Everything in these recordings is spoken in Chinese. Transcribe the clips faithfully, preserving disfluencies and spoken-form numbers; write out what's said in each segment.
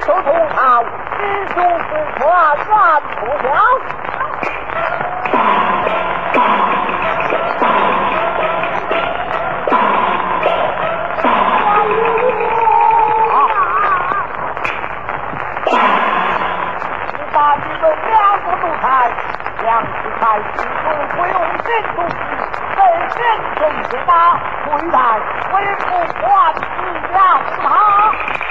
手同朝，英雄之传传不了。把你们两个奴才，两次才心中不用心出事，本身正是他，回来为父还子养他。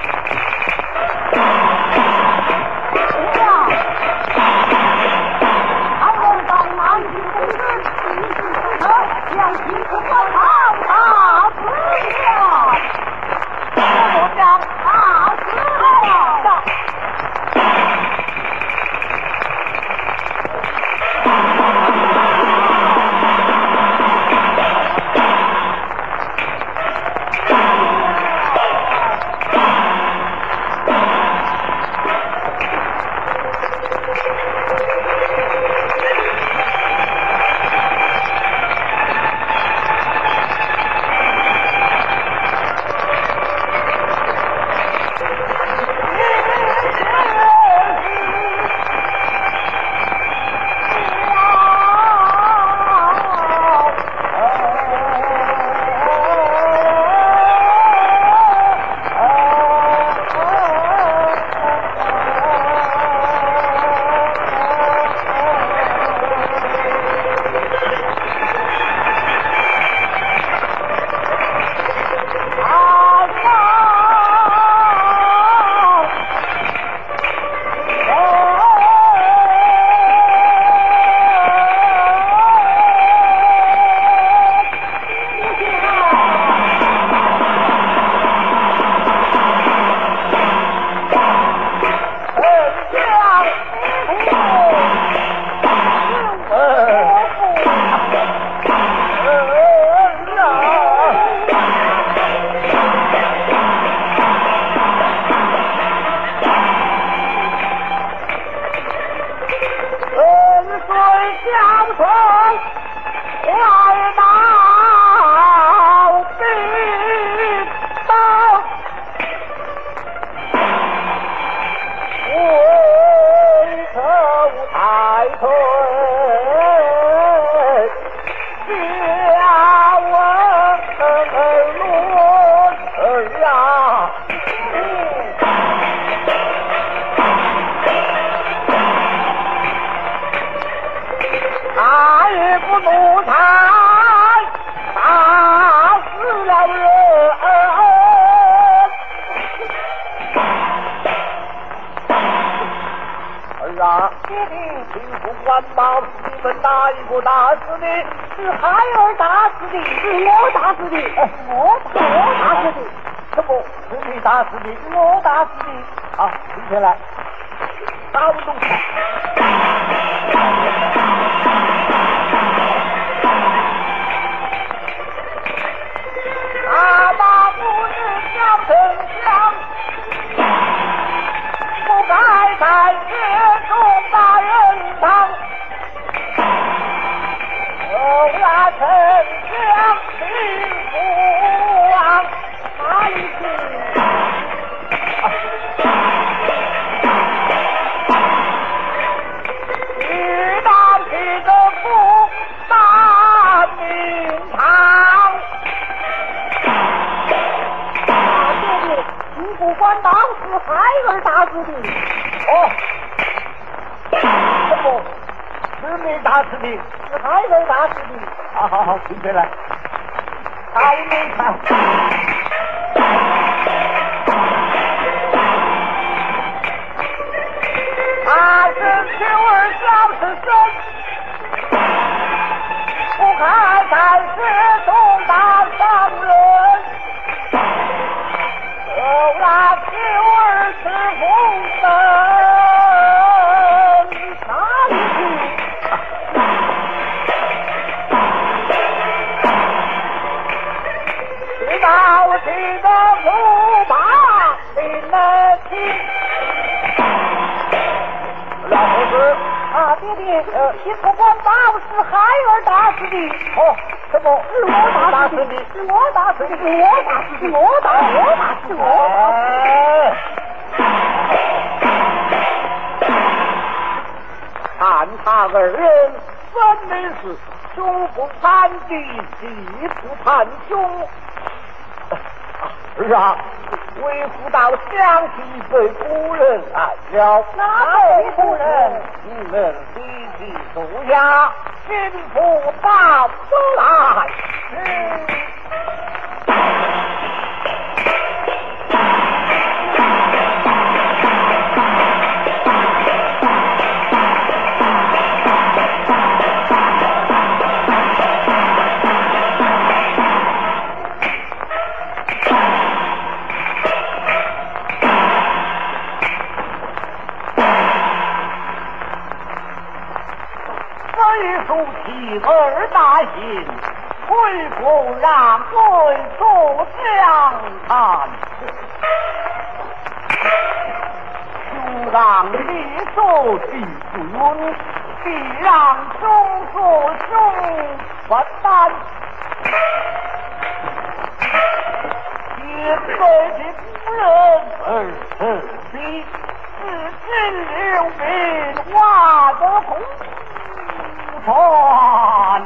这样，还能当南京公子，将军不管他他死了，我将他死了。你不管把我是孩儿打死的，哦，什么？是我打死的，是我打死的，是我打死的，是我打，我打死我。 看他二人分明是兄不谈弟，弟不谈兄。是啊，为夫到乡去被夫人来了。 哪位夫人？ 你们立即坐下，吩咐到出来。嗯妻儿大幸，贵妇让贵族相谈，兄让弟受弟尊，弟让兄受兄分担。一辈的夫人儿儿媳，至今留名挖得空。传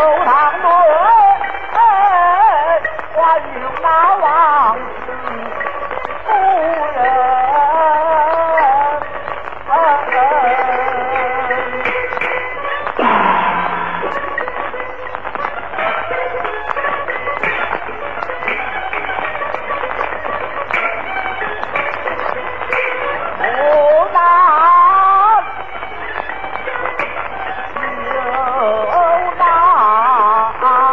堂内，还有那王夫人。有那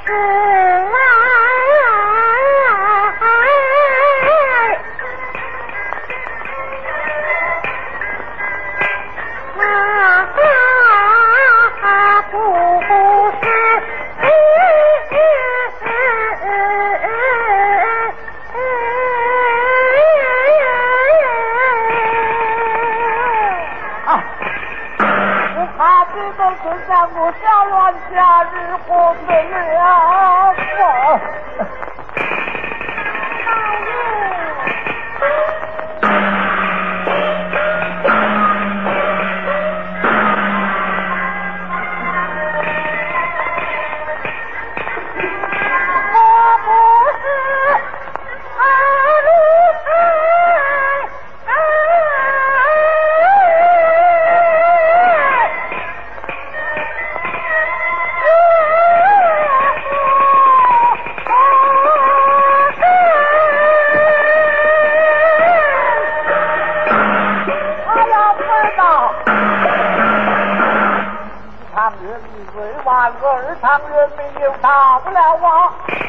我下乱夏日过的了，二场人民又到不了啊！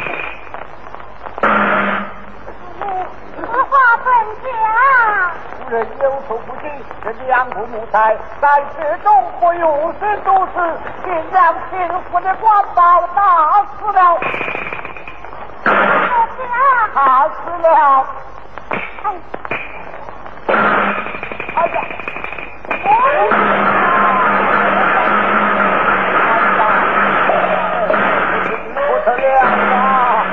此话怎讲？ 夫人有所不知，这两部奴才在此中不有事都是，竟将秦府的官保打死了。打死了！哎，哎呀！不得了啊！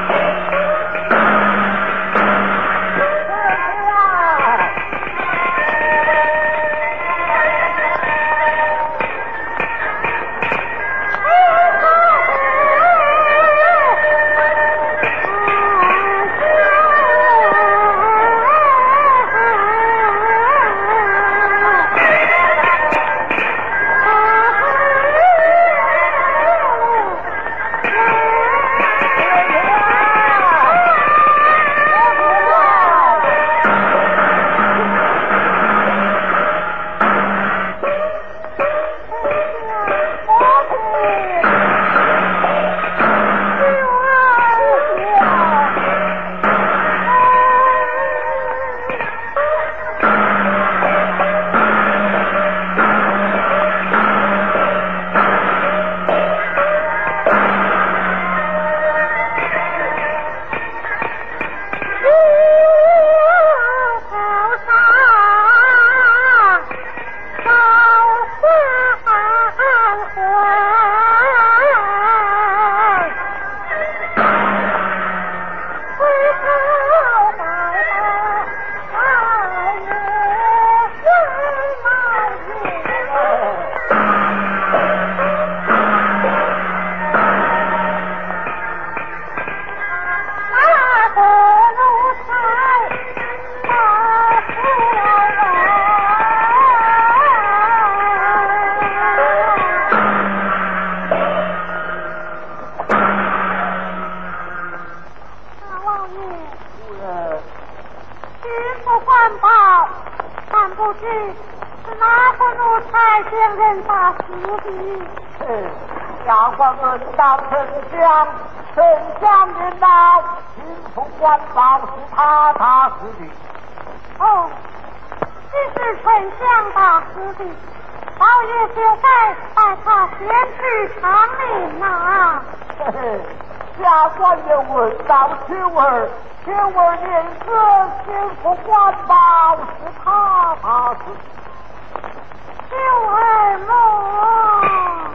下官们当丞相，丞相领导，秦府官保是他打死的。 哦，这是丞相打死的，老爷就该带他先去长陵呐。 嘿嘿，下官又问到秋儿，秋儿年子秦府官保是他打死的。 秋儿梦。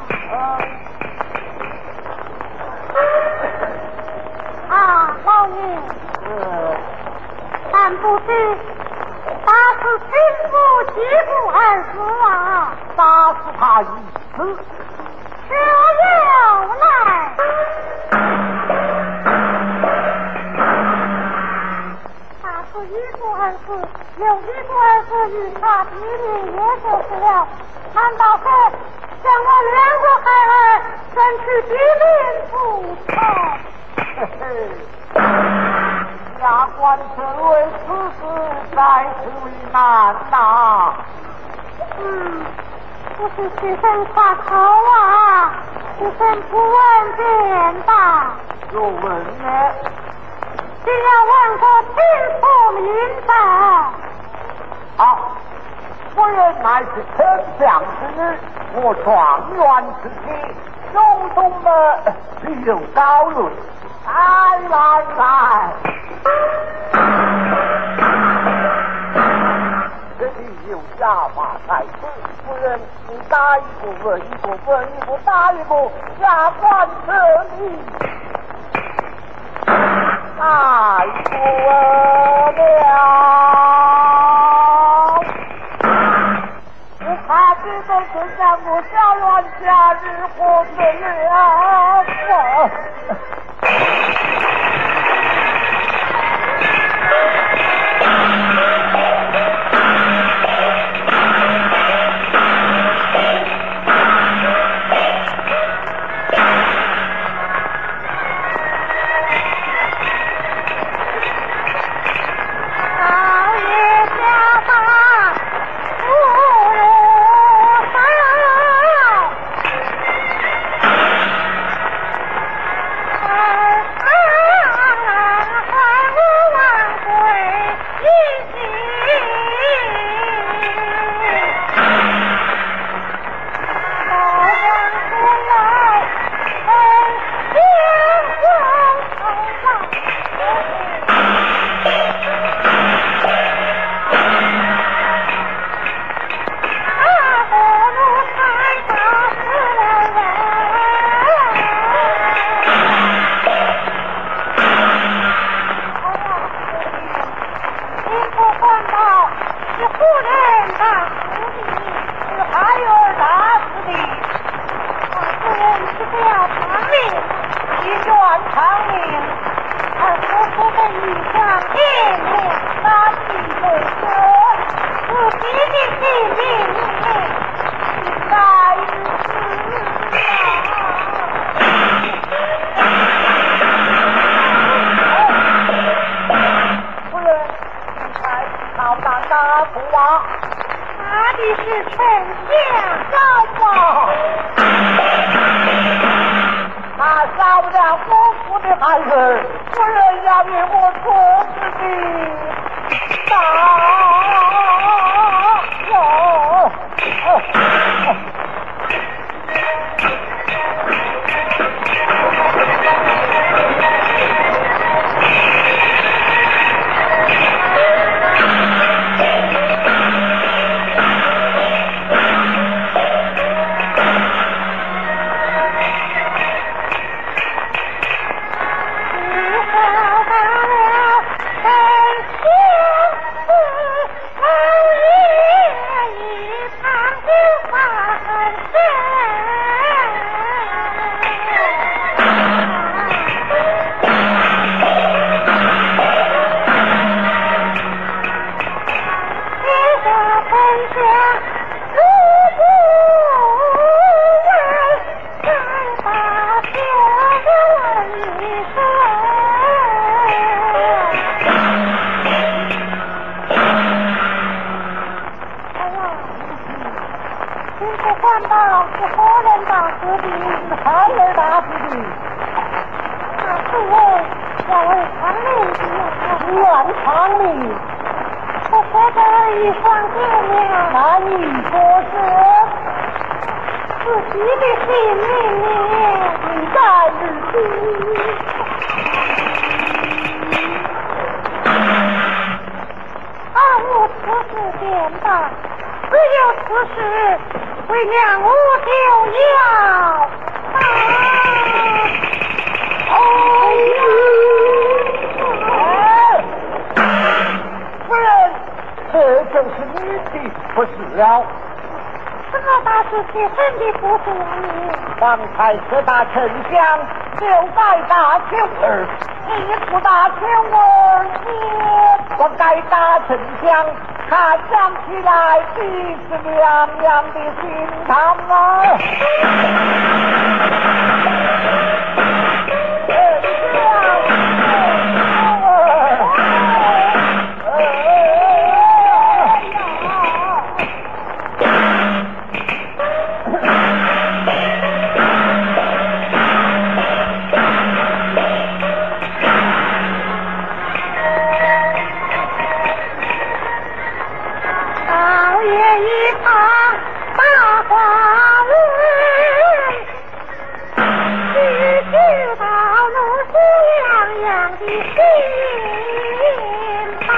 啊，老爷，但不知打死秦府几步而死啊？ 打死他一死， 这有来。打死一步而死，有一步而死与他比邻也就是了。难道说将我两个孩儿送去比邻复仇？ 嘿嘿，下官身为此事在此为难呐。 嗯，不是屈身夸口啊。 只身不问便罢。 若问呢？ 只要问个清楚明白。 好，夫人乃是丞相之女，我状元之妻，胸中的必有高论。来来来，这里有下马太子，夫人你答一步问一步，问一步答一步，下官这里。太过了，我怕这个是让我小冤家日活不了。刚才四大丞相就在大秋儿，一不大秋儿也不该大丞相，他想起来必是凉凉的心肠啊！ 的心吧。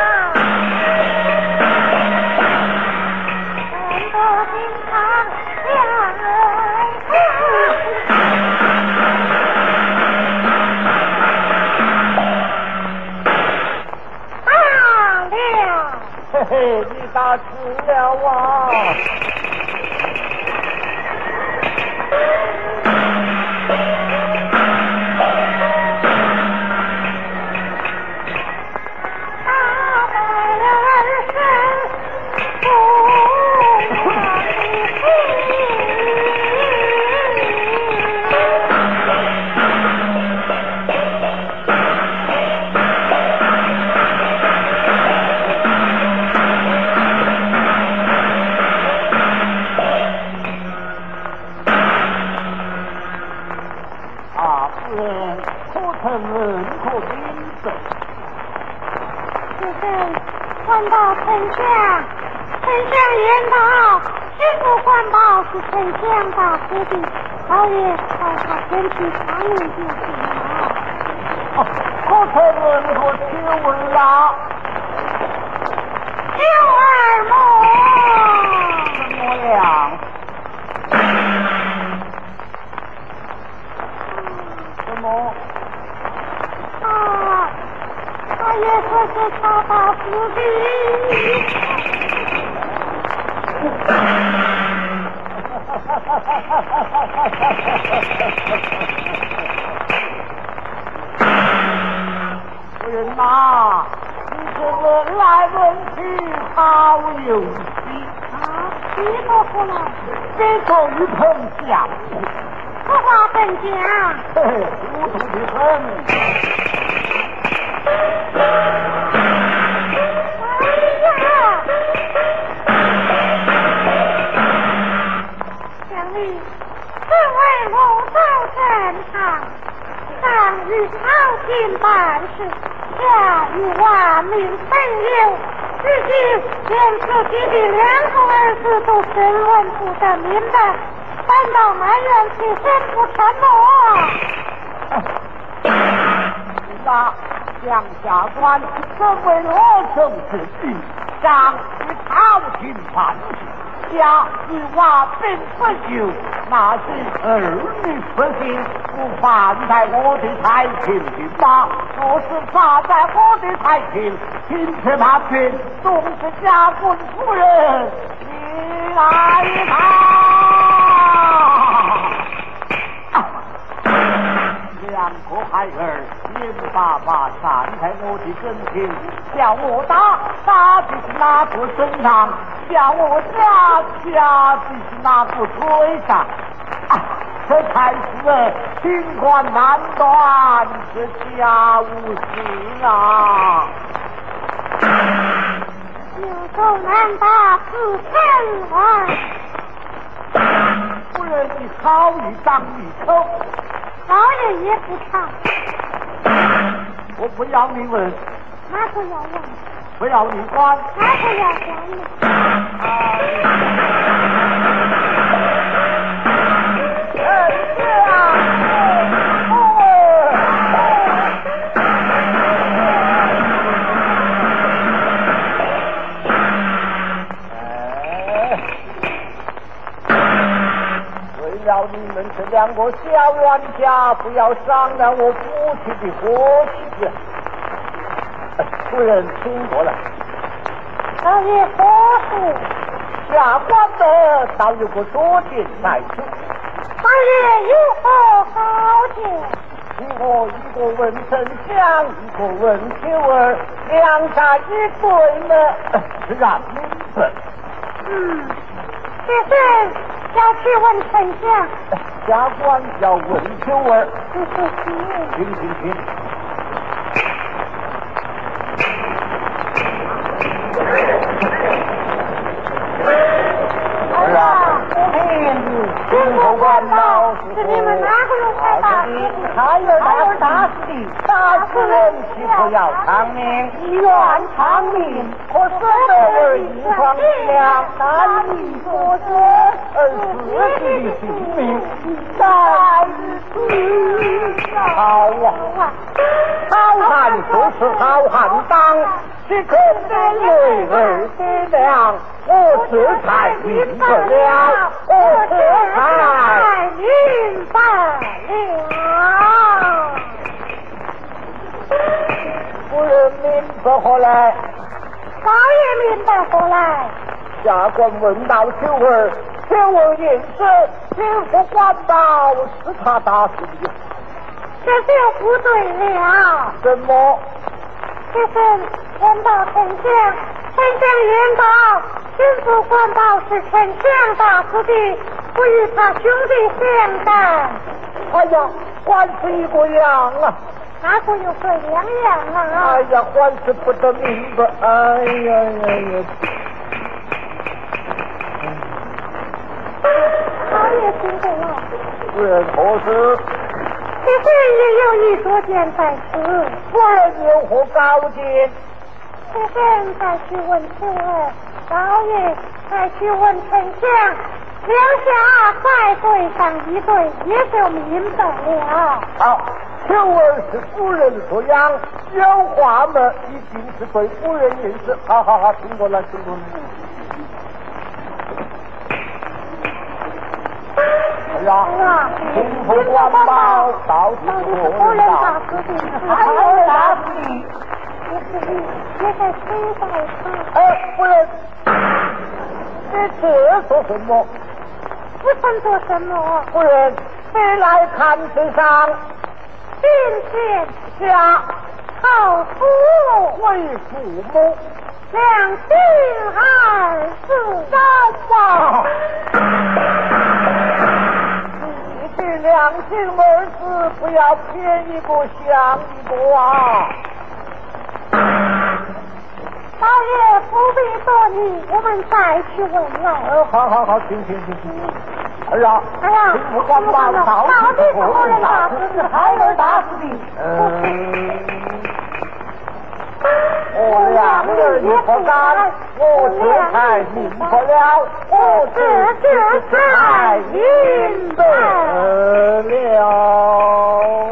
人多经常两人大了。 嘿嘿，你打死了啊！ 官到丞相，丞相言道，师傅官报是丞相大师的，老爷叫他前去查明就行了。 可曾问过请问啦？ 刘二母， 怎么样？什么？ 啊，他也说是他大师的。 夫人呐，你这个来问去好有戏啊！你说出来， 这种与碰相互， 此话怎讲？ 嘿嘿，糊涂的很。 哎呀！乡里，这位某道正常，上与朝廷办事，下与万民分忧，至今连自己的两个儿子都审问不得明白，反倒埋怨起身不成么？ 那江下官身为罗生之子，上与朝廷办事，下与娃并不休，那是儿女不幸，不犯在我的才情的吗？若是犯在我的才情，今次那边总是家棍夫人，你来吧。两个孩儿眼巴巴站在我的跟前，叫我打，打的是哪个身上；叫我夹，夹的是哪个腿上。啊，这才是清官难断这家务事啊！ 有够难打自身啊！ 夫人你好一张一口。 老爷也不差， 我不要你问， 那不要问， 不要你管， 那不要管了。 哎呀！哦！为了你们这两个小冤家，不要伤了我夫妻的和气。夫人，请过来。 老爷何事？ 下官的倒有个说情在此。 老爷有何好情？ 你我一个问丞相，一个问秋儿，两家一对呢，自然明白。 嗯，先生要去问丞相， 下官要问秋儿。 是是是。 请请请。 儿啊，不平，听我管道，是你们哪个人开大的，孩儿大大的，大此人岂不要偿命？ 愿偿命。 可是这儿一双两难以作证，而自己的性命在此。好啊，好汉就是好汉当，岂可连累儿的娘？我这才明白了，我这才明白了。 夫人明白何来？ 少爷明白何来？ 下官问到九儿，九儿应是请府官保是他打死的。 这就不对了。 什么？ 这是人道丞相，丞相言道，巡抚官保是丞相打死的，不与他兄弟相干。 哎呀，还是一个样啊！ 哪个有个两样啊？ 哎呀，还是不得明白。哎呀呀呀！ 少爷听懂了。 夫人何事？ 此事也有一说见在此。 夫人有何高见？ 此事再去问秋儿，少爷再去问丞相，两下再对上一对，也就明白了。 好，秋儿是夫人所养，有话么一定是对夫人认识。好好好，听过了，听过了。哎呀，秦府官保到底是夫人打死的， 还有打死的， 也是你，也在催在他。 哎，夫人，你这做什么？ 不曾做什么。 夫人，你来看世上， 今天下好父为父母， 两心二字三啊！你的良心儿子，不要偏一个想一个啊！ 少爷不必多礼，我们再去问了。 呃，好好好，行行行行。哎呀， 哎呀， 不管把到到底是何人打死的？ 孩儿打死的。嗯。我两人一不干，我这才明白了，我这这才明白了。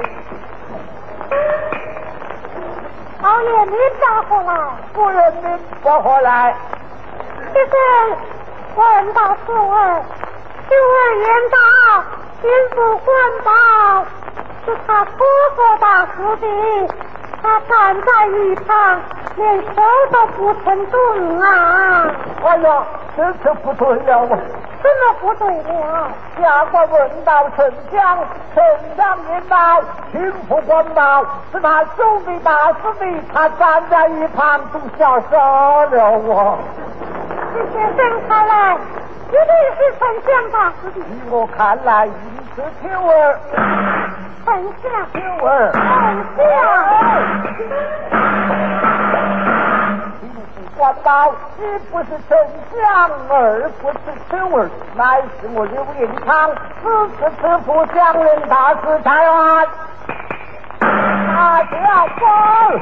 少爷明白何来？ 夫人明白何来？ 这是问到秋儿，秋儿言道，巡抚官保是他哥哥打死的，他站在一旁，连手都不曾动啊！ 哎呀，这就不对了啊！ 怎么不对了？ 下官问到丞相，丞相言道，巡抚官保是他兄弟打死的，他站在一旁都吓傻了啊！ 这先生看来，一定是丞相打死的。 依我看来，应是秋儿。 丞相， 秋儿， 丞相。 官保一不是丞相，二不是秋儿，乃是我刘延昌，此次此府将人大事台湾，大家官。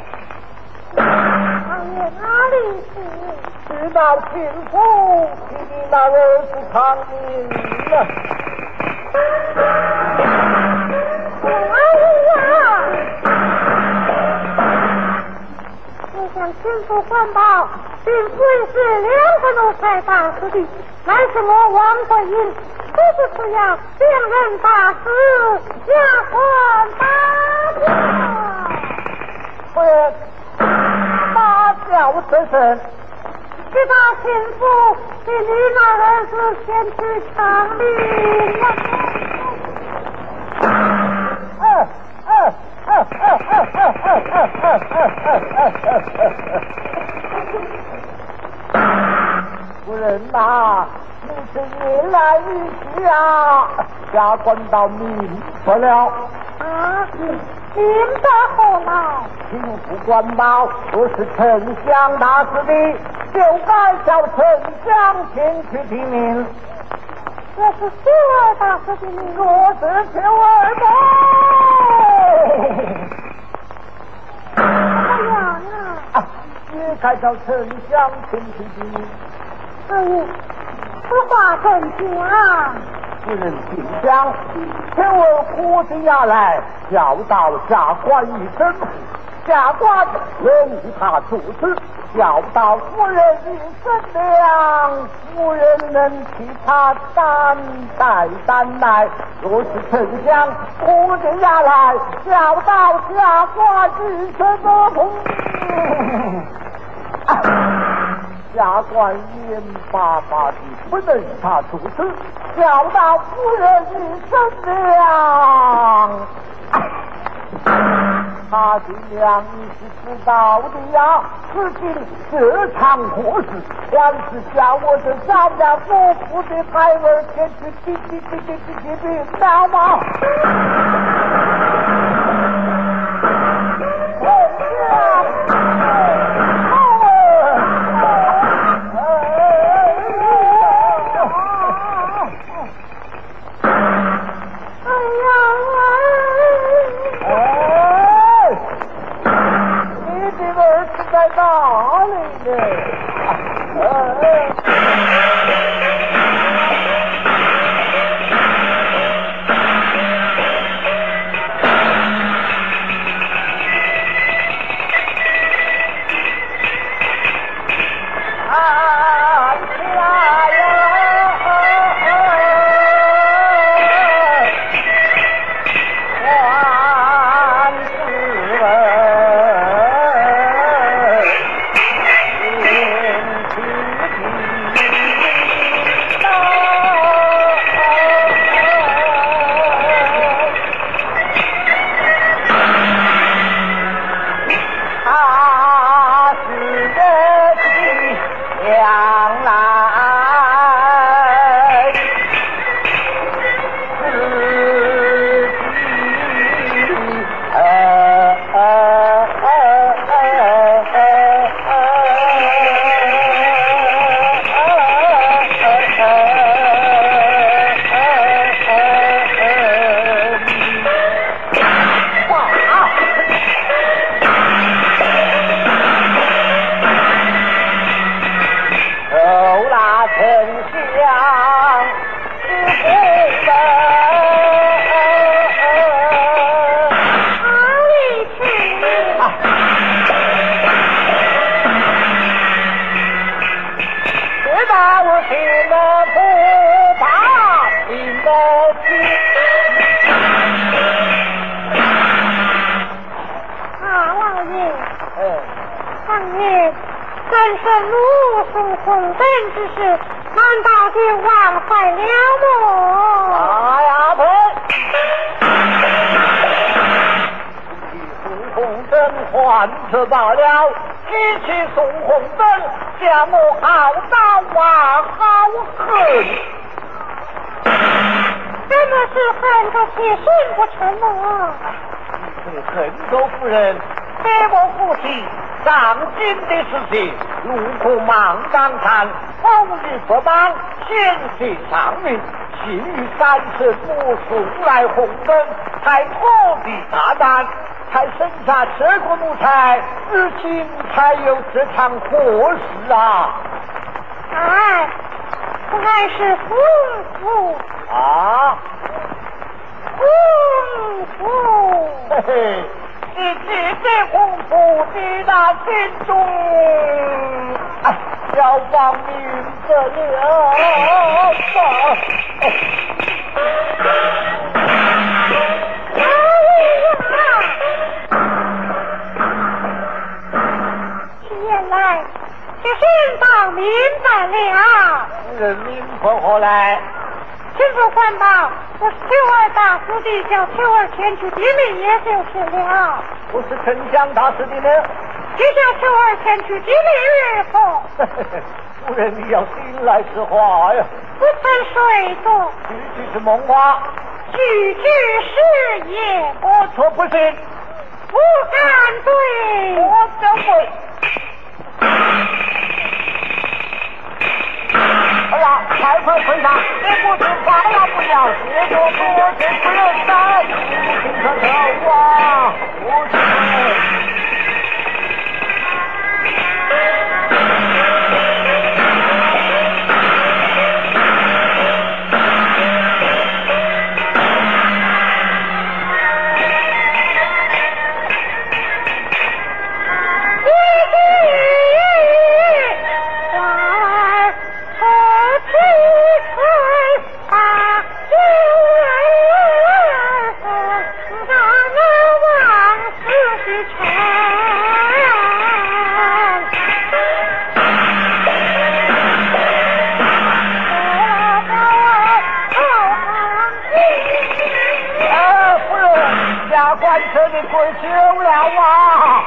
少爷哪里是？ 知道秦府替你那儿子偿命了。 哎呀！我想巡抚官保并非是两个奴才打死的，乃是我王贵英，不是要两人打死，下官打掉。 夫人，大叫这声， 知道秦府替你那儿子先去偿命了。 哎哎哎哎哎哎哎哎哎哎！夫人呐，你是一来一去啊，下官到明白了。 啊，明白何来？ 秦府官保若是丞相打死的，就该叫丞相前去提名。 这是秋儿大师的命令。 我是秋儿吧。 怎么样啊？ 也该叫丞相请去的命。 哎呀，此话怎讲？ 夫人请讲，秋儿呼之下来，叫到下官一声，下官任意他处置。叫到夫人一声量，夫人能替他担待担待。若是丞相呼之下来，叫到下官一声不同。下官眼巴巴的不能与他处置，叫到夫人一声量。他的娘你是知道的呀，如今这场祸事，还是叫我这三家夫妇的孩儿前去滴滴滴滴滴滴滴，知道吗？在哪里呢？这罢了，举起送红灯，将我好刀啊，好恨！ 怎么是恨着写信不成吗？ 是恨着夫人给我父亲上京的事情，路过芒秆山，风雨不帮，险些丧命。幸于三圣母送来红灯，才脱离大难。才生下这个奴才，如今才有这场祸事啊！ 哎，乃是夫妇啊， 夫妇， 嘿嘿，是姐姐夫妇的那心中，哎，要亡命不了吧？ 原来这先到明白了。 人民婆婆来， 请父官报，我是秋儿大师的，叫秋儿前去抵命，也就是了。 我是丞相大师的呢， 就叫秋儿前去抵命与否？ 夫人，你要听来实话呀。 不曾睡着， 句句是梦话， 句句是言。 我错不信， 不敢对， 我将会。哎呀！ 快快退上，也不知发了不要，接着不听不人山，听可可我不听。这里跪久了啊！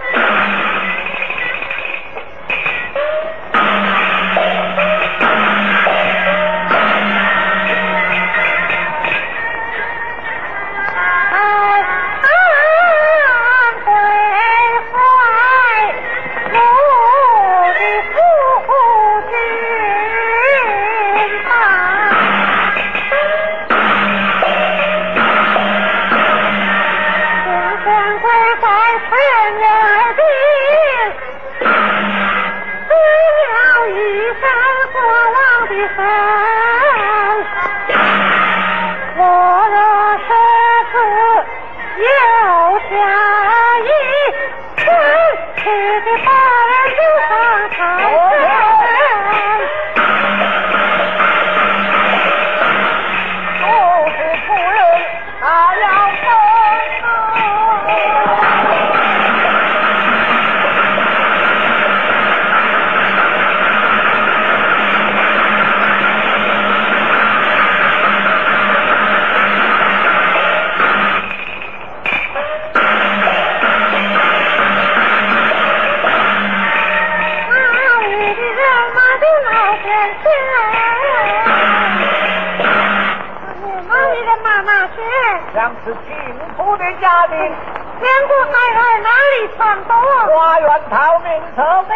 像是贫苦的家庭， 两个孩儿哪里传多？ 花园逃命车夫。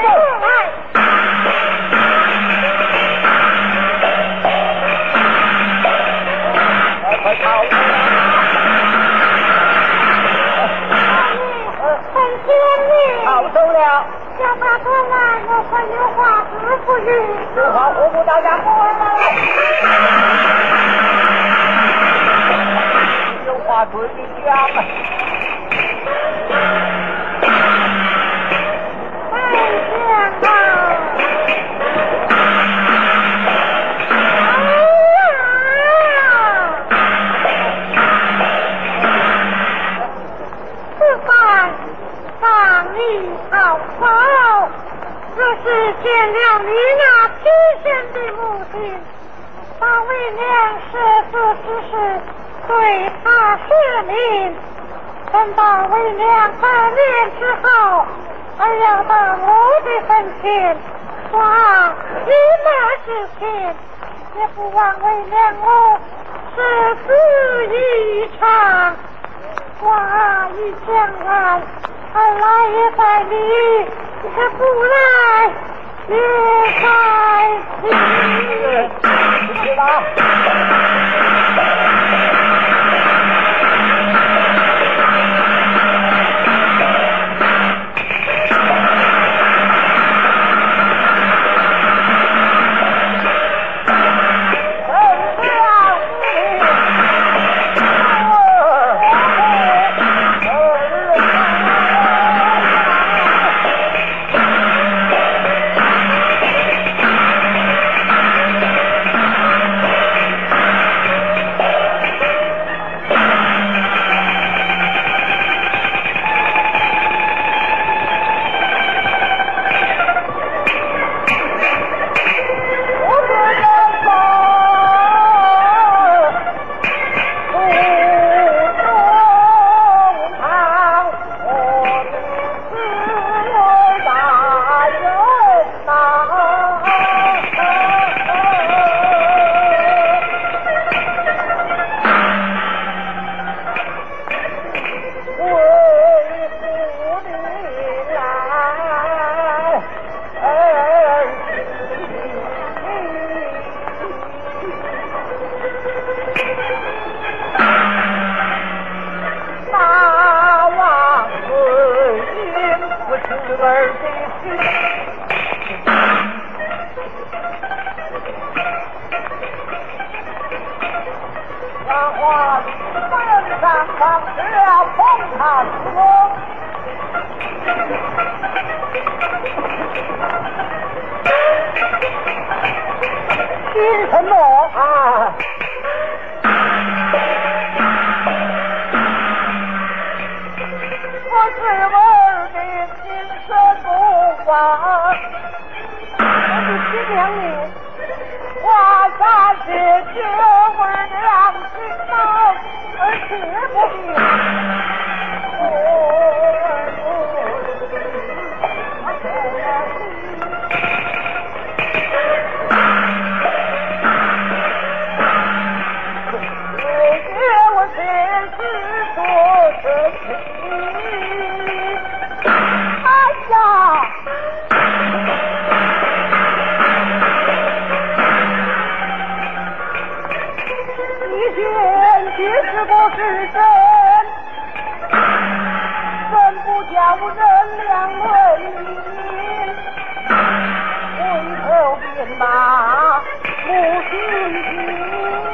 快快逃！ 很谢你。 逃走了。 叫他过来，我还有话吩咐你。 有话吩咐大家过来。有话对你讲。 太讲了。此番放你逃跑，这是见了你那天仙的母亲，把为娘设置之事对他说明，等到为娘翻脸之后，还要到我的坟前说一码事情，也不枉为娘我生死一场。话已讲完，儿来也在你，可不来也在你。 知道。 我是儿的亲生母啊！ 我是七娘你， 我家姐姐儿良心呐，而且不明。不是真，真不叫人两为民，回头便骂不信心。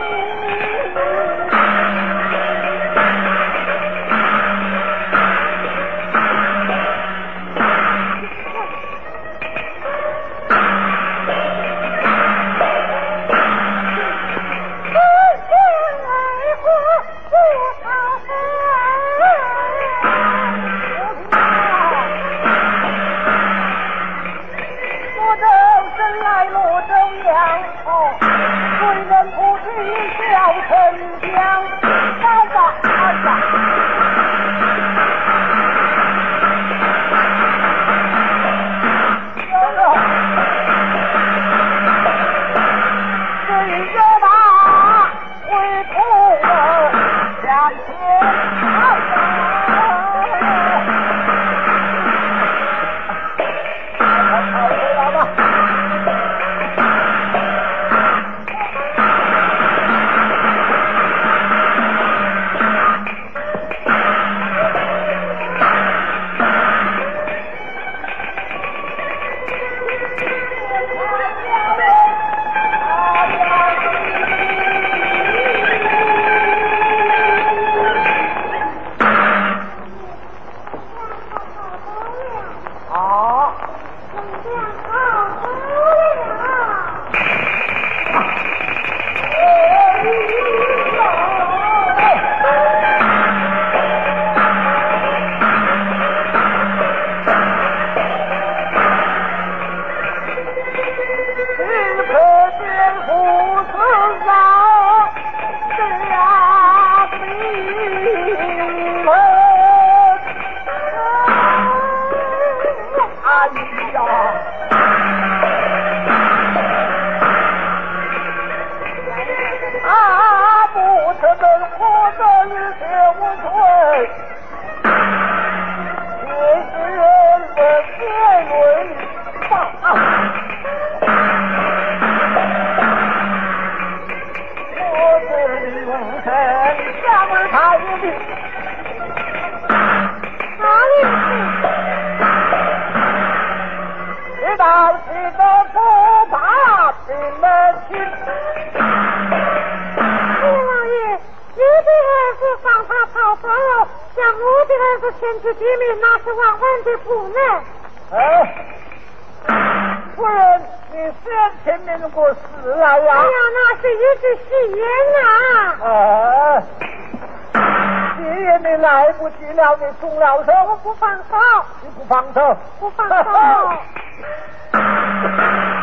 前去地面那是万万的不能。 哎，夫人，你先前面过死了呀？ 哎呀，那是一句戏言呐。 啊，戏言你来不及了，你松了手。 我不放手。 你不放手？ 不放手。